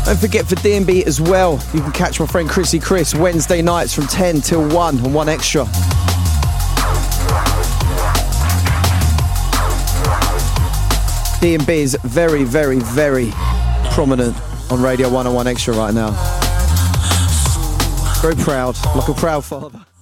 Don't forget for D&B as well, you can catch my friend Chrissy Chris Wednesday nights from 10 till 1 on 1Extra. D&B is very, very, very prominent on Radio 1 on 1Extra right now. Very proud, like a proud father.